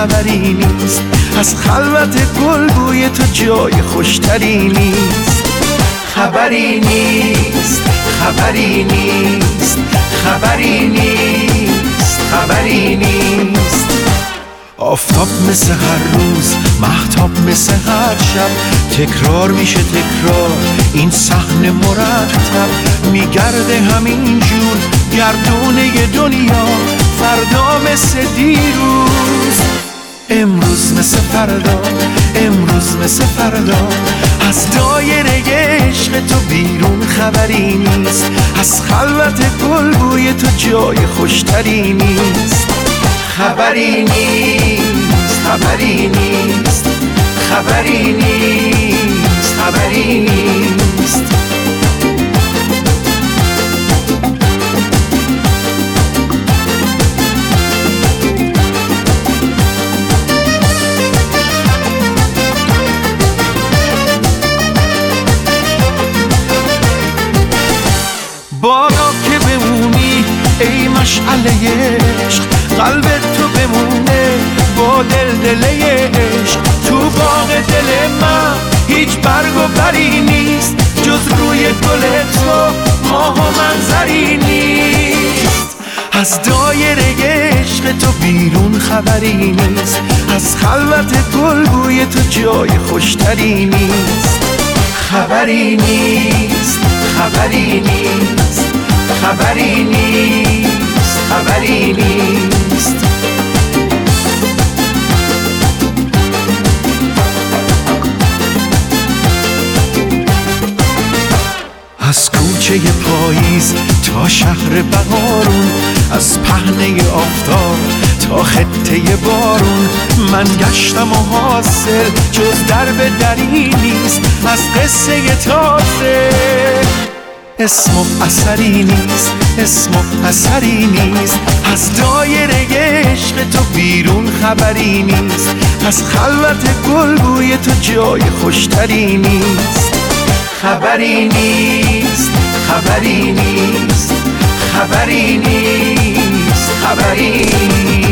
خبری نیست، از خلوت گل بوی تو جای خوشتری نیست. خبری نیست، خبری نیست، خبری نیست، خبری نیست. آفتاب مثل هر روز، مهتاب مثل هر شب، تکرار میشه تکرار این صحنه مرتب. میگرده همین جور گردونه دنیا، فردا مثل دیروز، امروز مثل فردا، امروز مثل فردا. از دایره عشق تو بیرون خبری نیست، از خلوت گل بوی تو جای خوشتری نیست. خبری نیست، خبری نیست، خبری نیست، خبری نیست. بالا که بمونی ای مشعله عشق، قلبت تو بمونه با دلدله عشق. تو باغ دل من هیچ برگ و بری نیست، جز روی گل تو ماه و منظری نیست. از دایره عشق تو بیرون خبری نیست، از خلوت گل بوی تو جای خوشتری نیست. خبری نیست، خبری نیست، خبری نیست، خبری نیست. از کوچه پاییز تا شهر بهارون، از پهنه آفتاب تا خطه بارون، من گشتم و حاصل جز درب دری نیست، از قصه تازه اسم و اثری نیست، اسم و اثری نیست. از دایره عشق تو بیرون خبری نیست، از خلوت گل بوی تو جای خوشتری نیست. خبری نیست، خبری نیست، خبری نیست، خبری نیست.